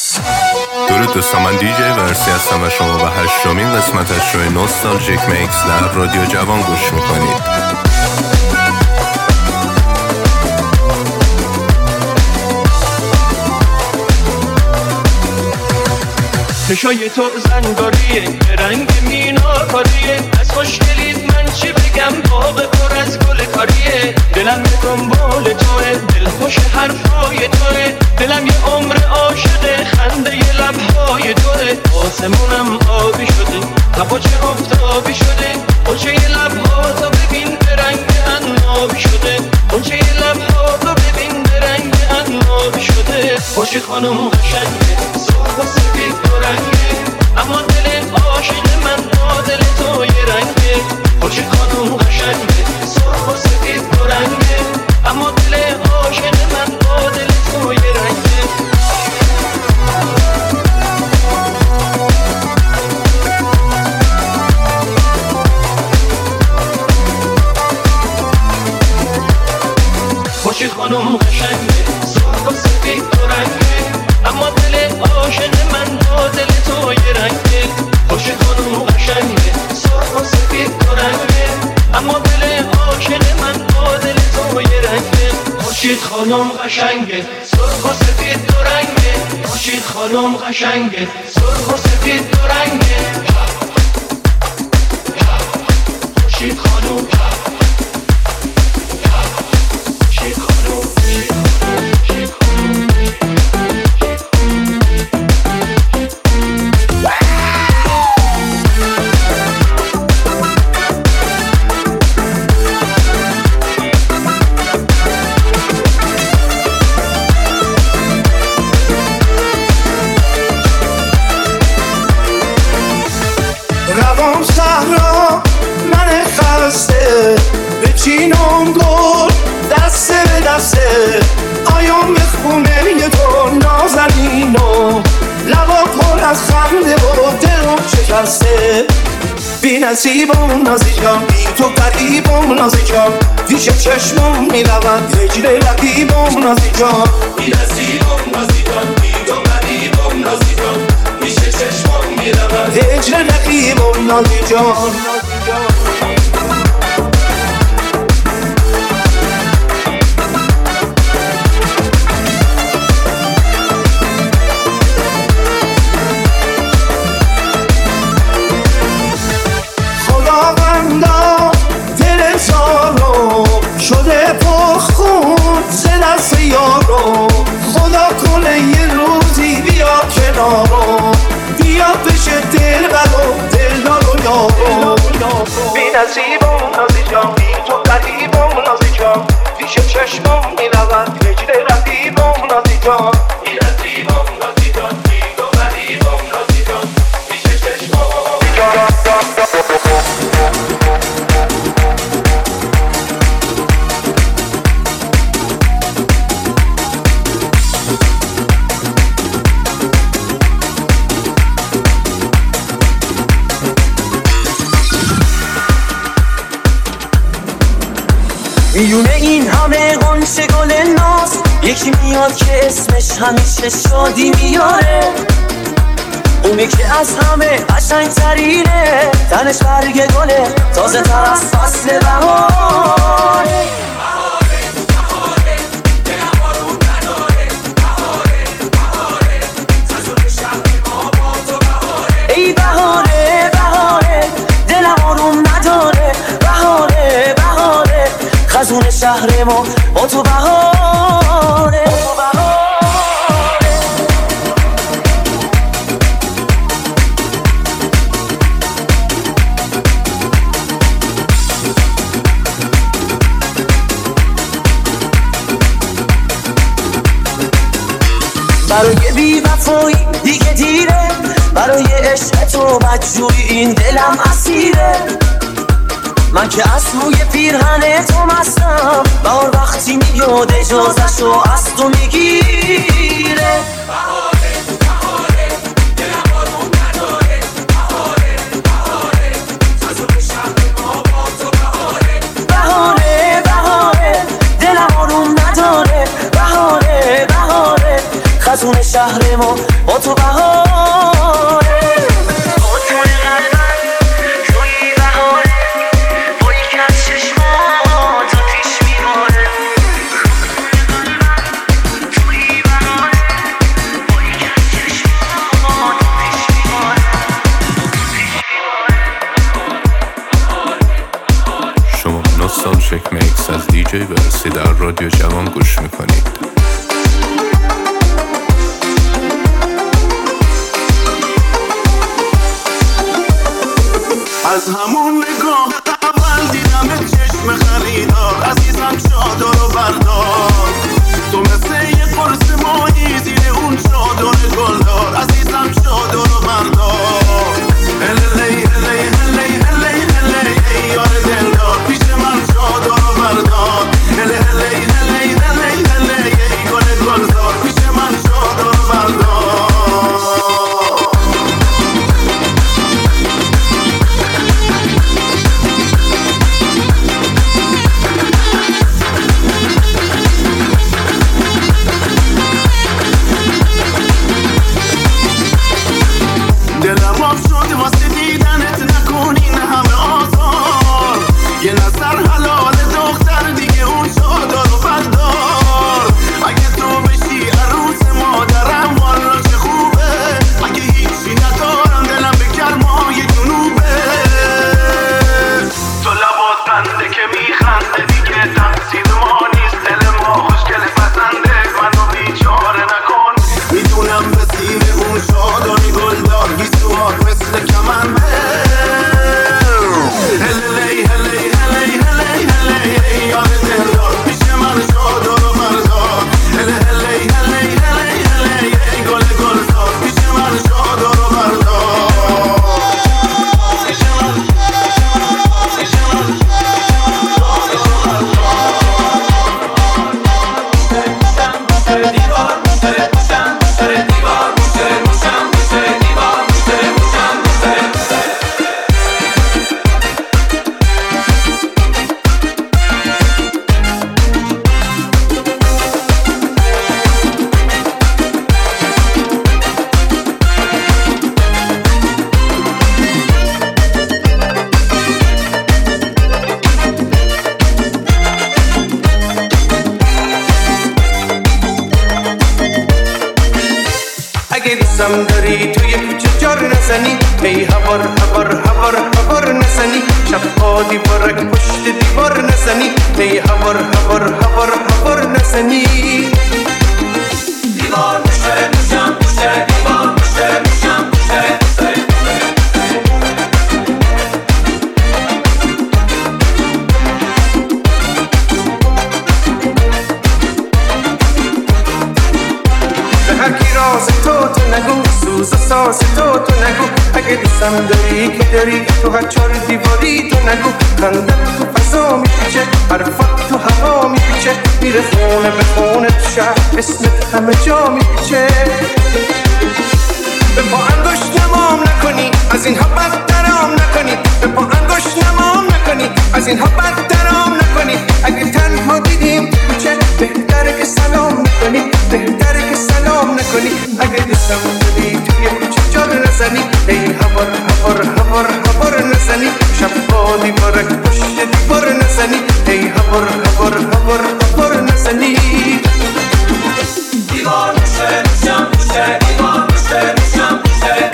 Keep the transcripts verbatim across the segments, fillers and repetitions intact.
درود دوستان، من دی جی ورسی هستم و شما به هشتمین قسمت از شو نوستالژیک میکس در رادیو جوان گوش میکنید. چشای تو زنگاریه، رنگ میناکاریه، از خوشگلیت من چی بگم، باغ پر از گل کاریه. دلم یه دنبال توه، دل خوش حرفای توه، دلم یه عمر عاشقه، خنده یه لبهای توه. آسمونم آبی شده، هوا چه آفتابی شده، اونچه یه لبها تو ببین به رنگ عنابی شده، اونچه یه لبها تو ببین به رنگ عنابی شده. خوشی خانم قشنگه، سرخ و سفید دو رنگه، اما دل عاشق من با دل تو یه رنگه. خوشی خانم قشنگه، سرخ و سفید دو رنگه، اما دل عاشق من با دل تو یه رنگه. خوشی خانم قشنگه، سرخ و سفید دو رنگه، اما دل عاشق من با دل تو یه رنگه. خوشی خانم قشنگه، سرخ و سفید دو رنگه، اما دل عاشق من با دل تو یه رنگه. خوشید خانم قشنگه، سرخ و سفید دو رنگه، خوشید خانم قشنگه، سرخ و سفید دو رنگه. خوشید خانم روان صحرا من خسته، بچینم گل دسته به دسته، آیام به خونه تو نازنینو، لبا پر از خنده و دلم شکسته. بی نصیبم نازی جان، بی تو قریبم نازی جان، پیش چشمم میرود هجر رقیبم نازی جان. بی نصیبم نازی جان، بی تو قریبم نازی جان، پیش چشمم میرود هجر رقیبم نازی جان. خداوندا دل زارو شده پرخون ز دست یارو، خدا کنه یه روزی بیا کنارو، بیا بشه دل بلو دل دارو یارو. بی نصیبم نازی جان، بی تو قریبم نازی جان، پیش چشمم میرود هجر رقیبم نازی جان. بی نصیبم نازی جان، بی تو قریبم نازی جان، پیش چشمم میونه این همه غنچه گل ناز، یکی میاد که اسمش همیشه شادی میاره، اونی که از همه قشنگ ترینه، تنش برگ گله تازه تر از فصل بهاره. ای بهاره بهاره دلم آروم نداره، بهاره بهاره خزون شهر ما با تو بهاره. برای بی وفایی دیگه دیره، برای عشق تو بدجوری این دلم اسیره. من که از روی پیرهن تو مستم، بهار وقتی میاد اجازه‌شو از تو میگیره. بهاره بهاره دلم آروم نداره، بهاره بهاره خزون شهر ما با تو بهاره. بهاره بهاره دلم آروم نداره، بهاره بهاره خزون خونه شهر ما با تو بهاره با تو قلبم توی بهاره با یک از چشمات آتیش میباره توی بهاره با یک از چشمات آتیش میباره شما نوستالژیک میکس از دی جی ورسی در رادیو جوان گوش میکنید. از همون نگاه اول دیدم چشم خریدار عزیزم چادر و بردار تو مثل یه قرص ماهی زیر اون چادر گلدار عزیزم چادر و بردار هلی هلی هلی هلی هلی یار دلدار پیش من چادر و بردار هلی هلی هلی هلی هلی گل گلدار پیش من چادر و بردار قسم داری توی کوچه جار نزنی ای هوار هوار هوار هوار نزنی شبها دیوارک پشت دیوار نزنی ای هوار هوار هوار هوار نزنی دیوار پشت موشم پشت دیوار پشت موشم پشت راز تو تو نگو سوز ساز تو تو نگو اگه دوستم داری که داری تو هر چار دیواری تو نگو خندم تو فضا میپیچه حرفات تو هوا میپیچه میره خونه به خونه تو شهر اسمت همه جا میپیچه به پا انگوش نمام نکنی از اینها بدترام نکنی به پا انگوش نمام نکنی از اینها بدترام نکنی اگه تنها دیدیم تو کوچه بهتره که سلام نکنی بهتره که سلام نکنی اگه دوستم داری توی کوچه جار نزنی ای هوار هوار هوار هوار نزنی شبها دیوارک پشت دیوار نزنی ای هوار هوار هوار هوار نزنی دیوار پشت موشم پشت دیوار پشت موشم پشت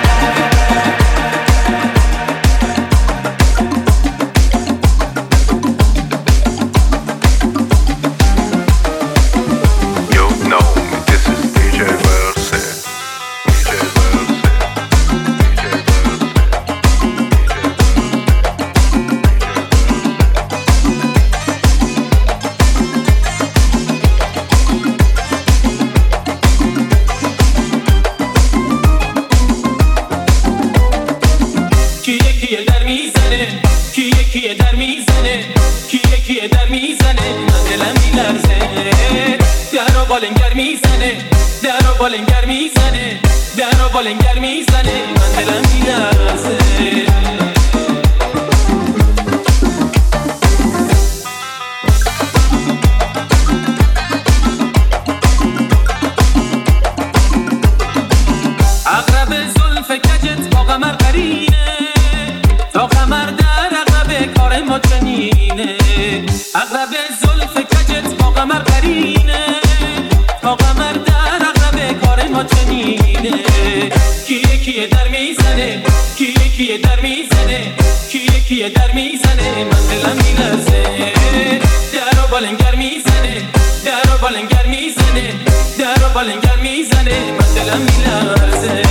بالنگر میزنه درو بالنگر میزنه درو بالنگر میزنه من دلم میلرزه سر ما چنینه. کیه کیه در میزنه، کیه کیه در میزنه، کیه کیه در میزنه، من دلم میلرزه. درو بالنگر میزنه، درو بالنگر میزنه، درو بالنگر میزنه، من دلم میلرزه.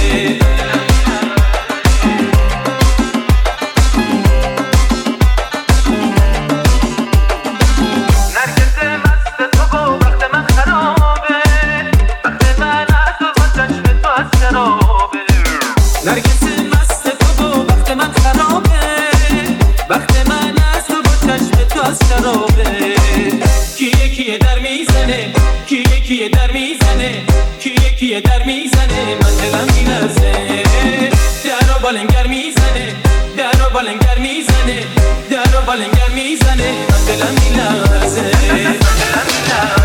نرگس مست تو و وقت من خرابه، وقت من از تو با چشم تو از شرابه. کیه کیه در میزنه، کیه کیه در میزنه، کیه کیه در میزنه، من دلم میلرزه. درو بالنگر میزنه، درو بالنگر میزنه، درو بالنگر میزنه، من دلم میلرزه، من دلم میلرزه.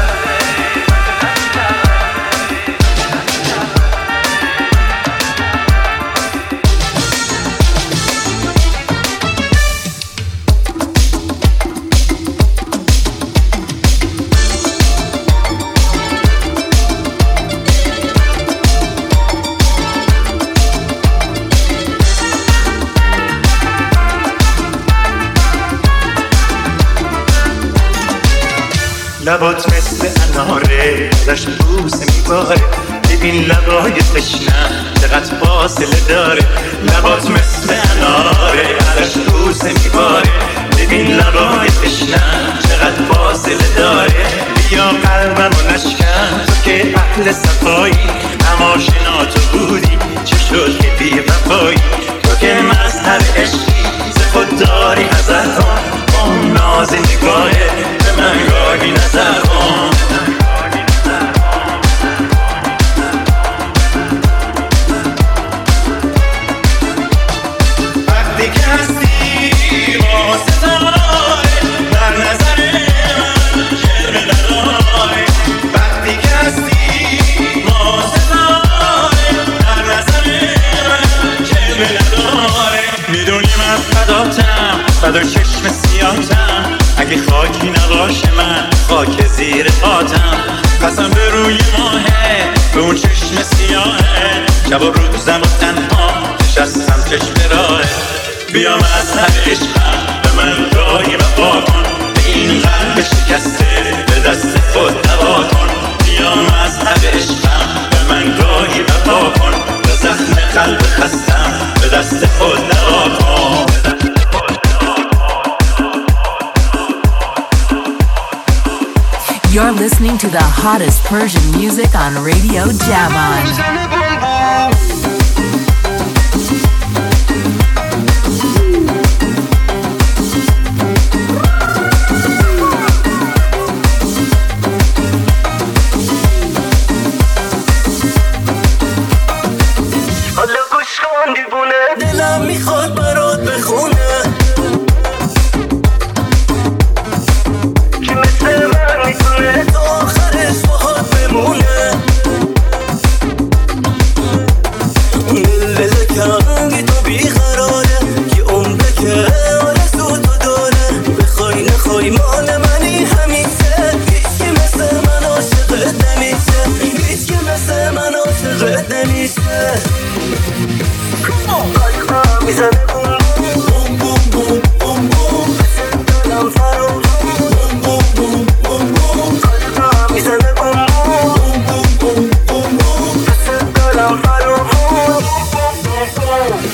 لبات مثل اناره ازش بوسه میباره، ببین لبای تشنه چقدر فاصله داره. لبات مثل اناره ازش بوسه میباره، ببین لبای تشنه چقدر فاصله داره. بیا قلبمو نشکن تو که اهل صفایی، اما شنا تو بودی چه شد که بی وفایی. تو که مظهر عشقی ز خود داری حذر کن، اون ناز نگاهه به من گاهی نظر کن. وقتی که هستی با ستاره در نظر من جلوه نداره. وقتی که هستی با ستاره در نظر من جلوه نداره. میدونی من فداتم، فدا چشم سیاتم، اگه خاکی نباشه من خاک زیر پاتم. قسم به روی ماهه به اون چشم سیاهه، شب و روزم و تنها نشستم چشم راهه. بیا مظهر عشقم به من راهی وفا کن، به این قلب شکسته به دست خود دوا کن. بیا مظهر عشقم به من راهی وفا کن، به زخم قلب خستم به دست خود دوا کن. You're listening to the hottest Persian music on Radio Javan. حالا گوش کن دیوونه، دلم میخواد برات بخونه که مثل من میتونه تا آخرش باهات بمونه. دل کنگی تو بیقراره که عمره که آرزو تو داره، بخوای نخوای مال منی همیشه. هیچ که مثل من عاشقت نمیشه، هیچ که مثل من عاشقت نمیشه. میزنه بوم بوم بوم بوم بوم، دلم فرو بوم بوم بوم بوم بوم، میزنه بوم بوم بوم بوم بوم، دلم فرو بوم بوم بوم.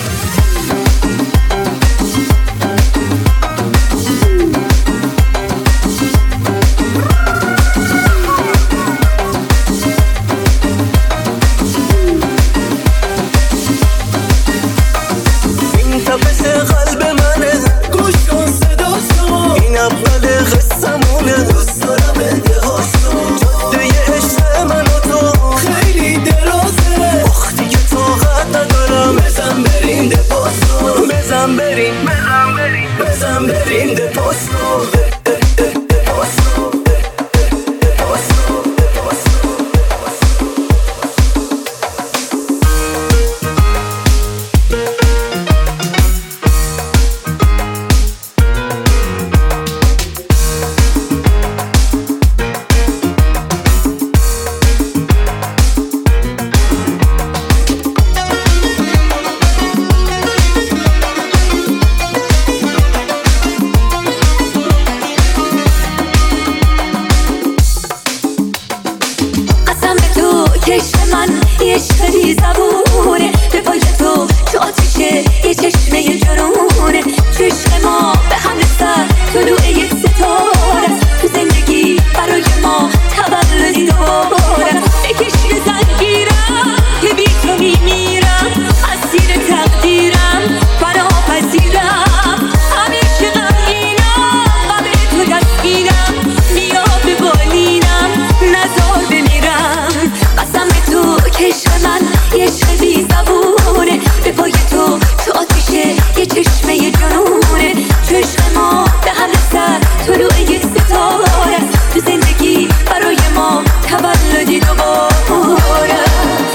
من یه عشق بی زبونه، به پای تو تو آتیشه یه چشمه جنونه، تو عشق ما به هم رسد طلوع یک ستاره است، تو زندگی برای ما تولدی دوباره است. بکش یه زنگیرم که بی تو میمیرم، اسیر تقدیرم فناپذیرم، همیشه غمگینم غم تو دستگیرم، بیا به بالینم نزار بمیرم. قسم به تو که عشق من یه عشق بی زبونه، به پای تو تو آتیشه یه چشمه جنونه، تو عشق ما به هم رسد طلوع یک ستاره است، تو زندگی برای ما تولدی دوباره است.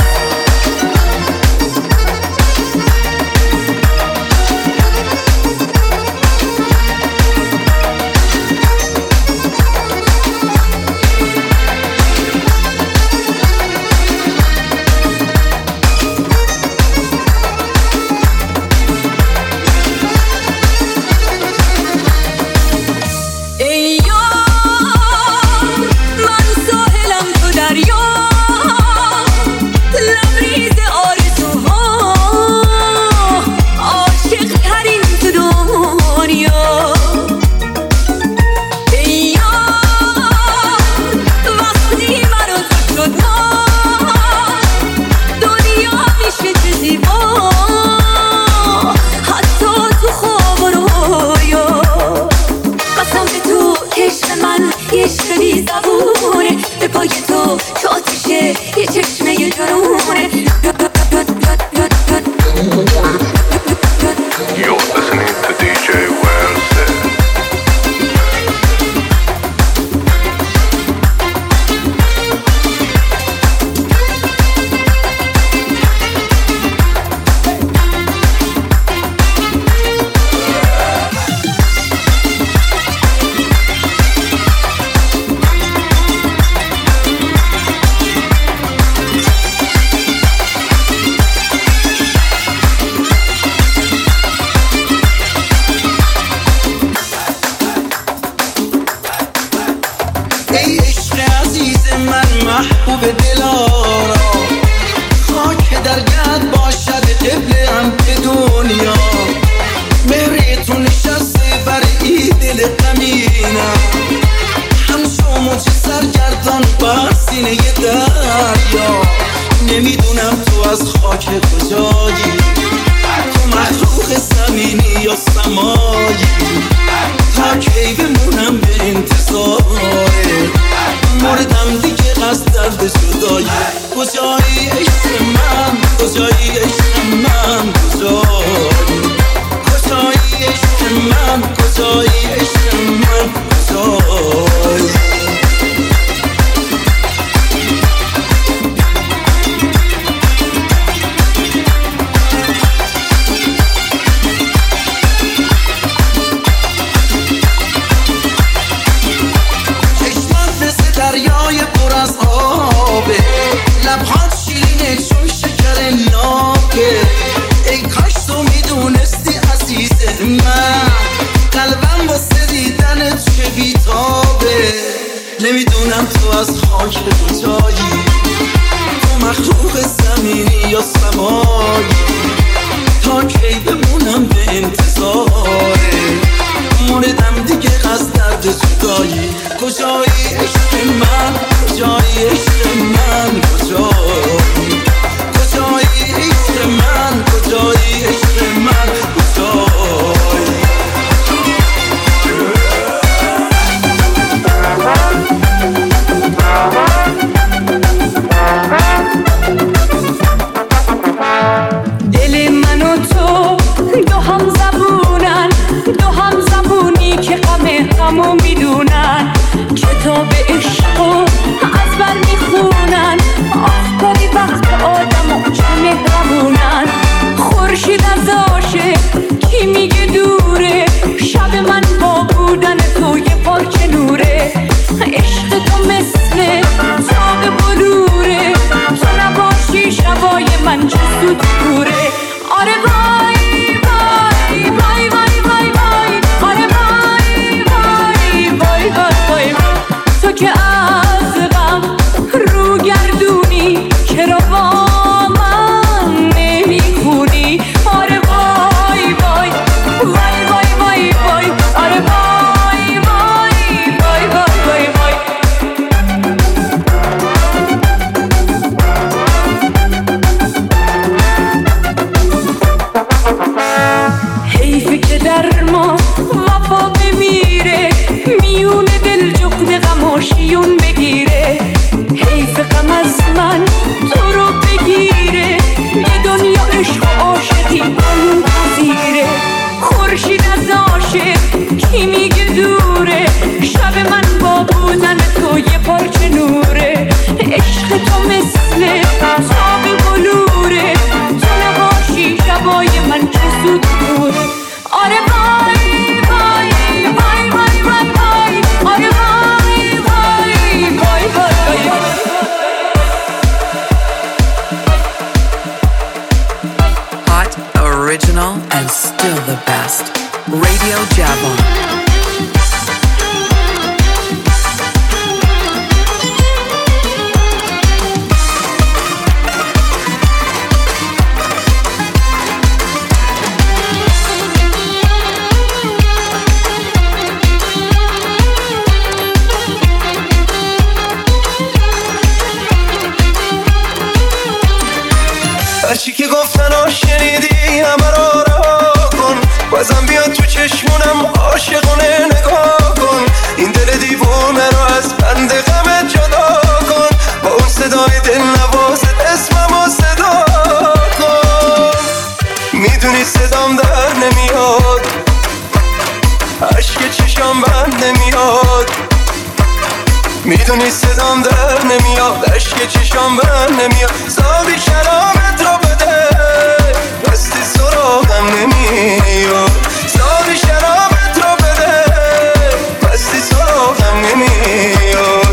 هرچی که گفتن ها شنیدی همه را رها کن، بازم بیاد تو چشمونم عاشقونه نگاه کن. این دل دیوونه رو از بند غمت جدا کن، با اون صدای دل نوازت اسممو صدا کن. میدونی صدام در نمیاد، عشق چشام بند نمیاد. میدونی صدام در نمیاد، عشق چشام بند نمیاد. زابی کلامت رو بده دستی سراغم نمیاد. زابی کلامت رو بده دستی سراغم نمیاد.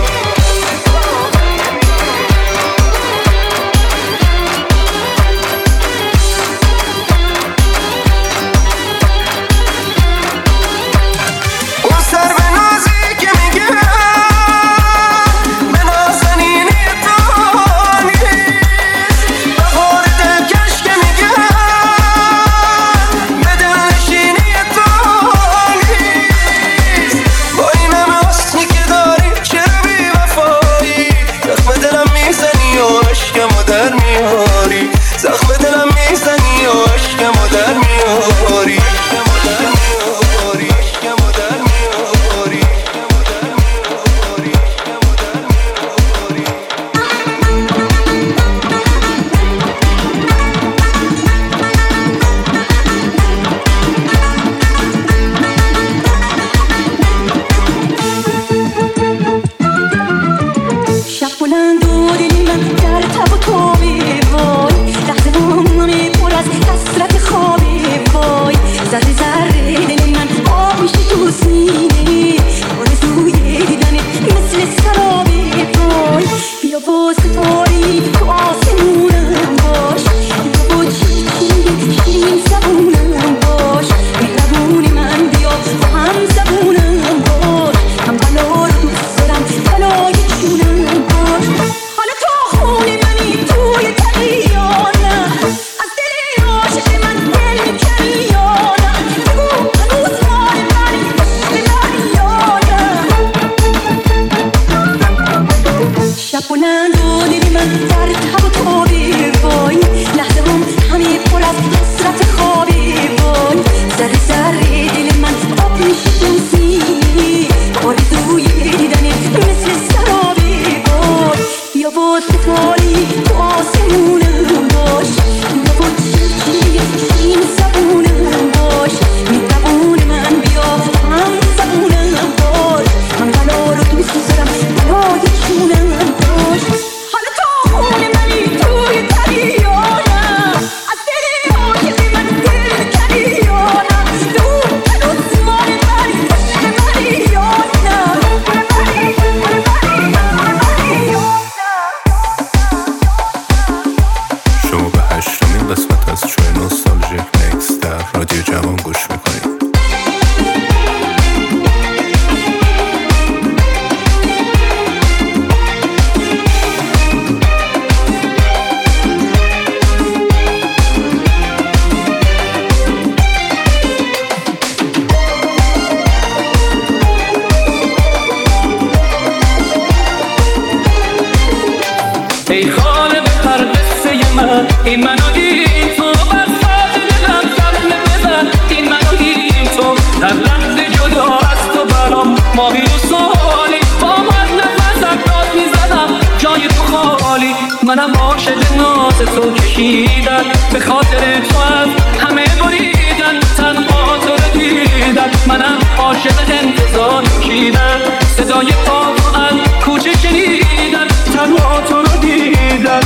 منم عاشق ناز تو کشیدن، به خاطر تو از همه بریدن، تنها تو رو دیدن. منم عاشق انتظار کشیدن، صدای پا تو از کوچه شنیدن، تنها تو رو دیدن.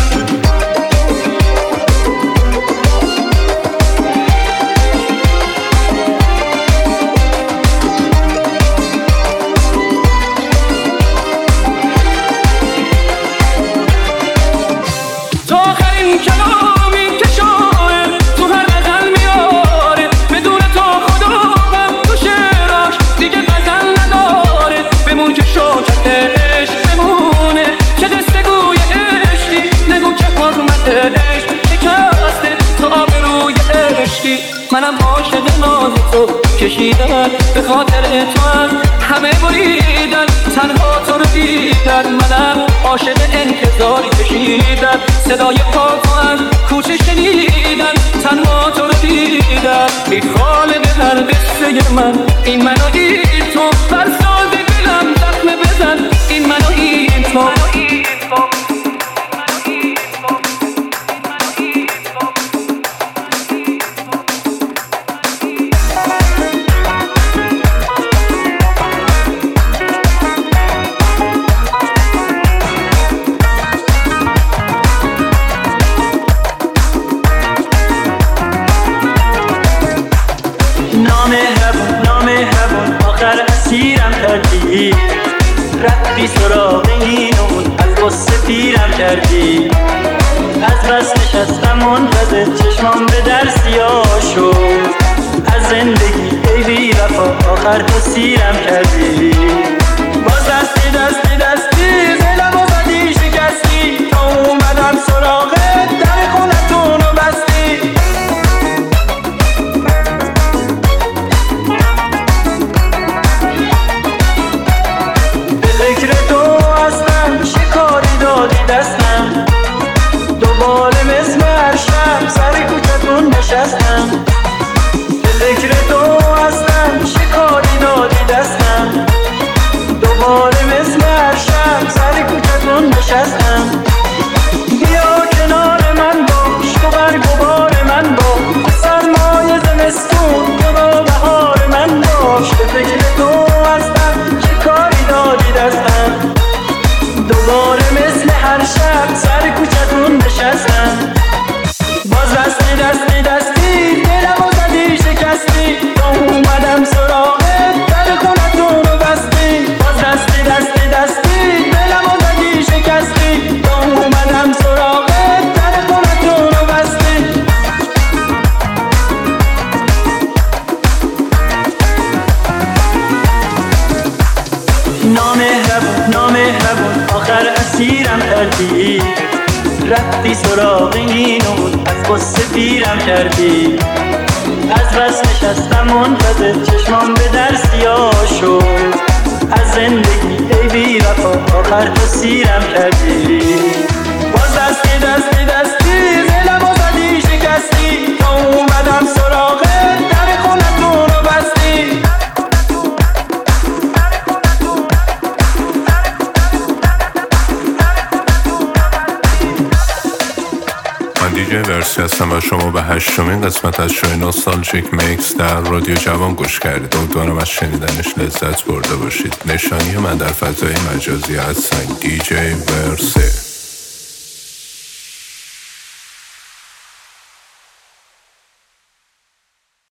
منم عاشق ناز تو کشیدن، به خاطر تو از همه بریدن، تنها تو رو دیدن. منم عاشق انتظاری کشیدن، صدای پا تو از کوچه شنیدن. من، این منو این تو، بر ساز دلم زخمه بزن، این منو این تو. رفتی سراغ اینون از غصه پیرم کردی، از بس نشستم منتظر چشمام به در سیاه شد، از زندگی ای بی وفا آخر تو سیرم کردی. باز دستی دستی دستی دلم و زدی شکستی، تا اومدم سراغت در خونتون رو بستی. فکر تو هستم شکاری دادی دستم، دوباره مثل هر شب سر کوچتون نشستم. فکر تو هستم شکاری دادی دستم، دوباره مثل هر شب سر کوچتون نشستم. بیا کنار من باش تو برگ و بار من باش، سرمای زمستون تو با بهار من باش. فکر تو هستم شکاری دادی دستم، دوباره مثل هر شب سر کوچتون نشستم. باز دستی دستی دستی دلم و زدی شکستی، تا اومدم سراغت در خونتون رو بستی. باز دستی دستی دستی دلم و زدی شکستی، تا اومدم سراغت در خونتون رو بستی. نامهربون نامهربون آخر اسیرم کردی، رفتی سراغ اینون از غصه پیرم کردی، از بس نشستم منتظر چشمام به در سیاه شد، از زندگی ای بی وفا آخر تو سیرم کردی. باز دستی دستی دستی دلم و زدی شکستی، تا اومدم سراغت در خونتون رو بستی. من دیجی ورسی هستم و شما به هشتمین قسمت از شوی نوستالژیک میکس در رادیو جوان گوش کردید. امیدوارم از شنیدنش لذت برده باشید. نشانی من در فضای مجازی هستم دیجی ورسی.